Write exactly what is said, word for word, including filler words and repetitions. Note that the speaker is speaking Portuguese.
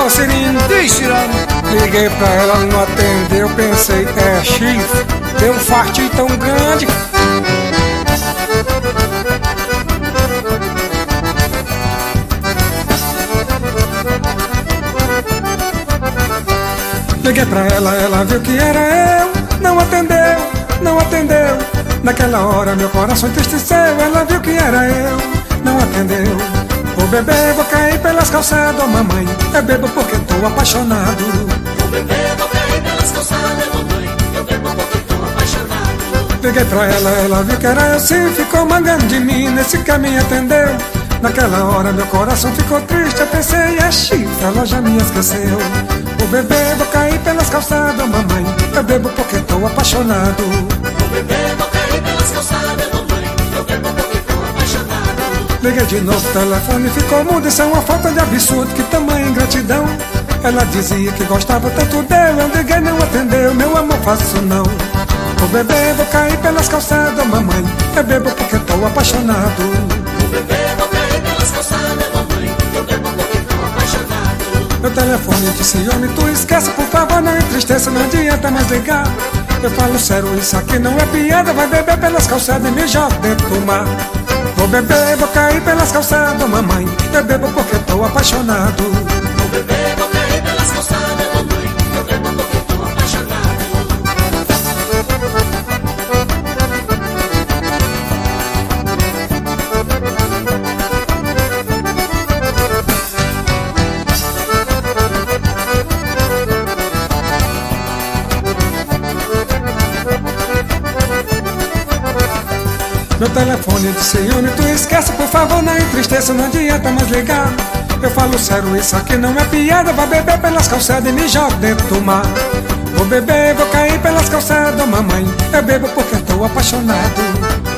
Alô, Cirino. Diz, Cirano. Liguei pra ela, ela não atendeu. Pensei, é chifre. Deu um fartinho tão grande. Liguei pra ela, ela viu que era eu. Não atendeu, não atendeu. Naquela hora meu coração entristeceu. Ela viu que era eu, não atendeu. Vou beber, vou cair pelas calçadas, oh, mamãe. Eu bebo porque tô apaixonado. Vou beber, vou cair pelas calçadas, mamãe. Eu bebo porque tô apaixonado. Liguei pra ela, ela viu que era eu sim. Ficou mangando de mim, nesse caminho atendeu. Naquela hora meu coração ficou triste. Eu pensei, é chifre, ela já me esqueceu. Vou beber, vou cair pelas calçadas, oh, mamãe. Eu bebo porque tô apaixonado. Vou beber, vou cair pelas calçadas, mamãe. Eu bebo porque tô apaixonado. Liguei de novo, o telefone ficou mudo. Isso é uma falta de absurdo, que tamanha ingratidão. Ela dizia que gostava tanto dele. Eu liguei, não atendeu, meu amor, faço não. Vou beber, vou cair pelas calçadas, oh, mamãe. Eu bebo porque tô apaixonado. Vou beber, vou cair pelas calçadas, mamãe. Eu bebo porque tô apaixonado. Meu telefone disse, homem, tu esquece, por favor, não entristeça, não adianta mais ligar. Eu falo sério, isso aqui não é piada. Vai beber pelas calçadas e me joga dentro do mar. Vou beber, vou cair pelas calçadas, oh, mamãe. Eu bebo porque tô apaixonado. Vou beber, vou cair pelas calçadas, mamãe. Eu bebo porque tô apaixonado. Meu telefone disse, homem, tu esquece, por favor, não entristeça, não adianta mais ligar. Eu falo sério, isso aqui não é piada. Vai beber pelas calçadas e me joga dentro do mar. Vou beber, vou cair pelas calçadas, oh, mamãe. Eu bebo porque tô apaixonado.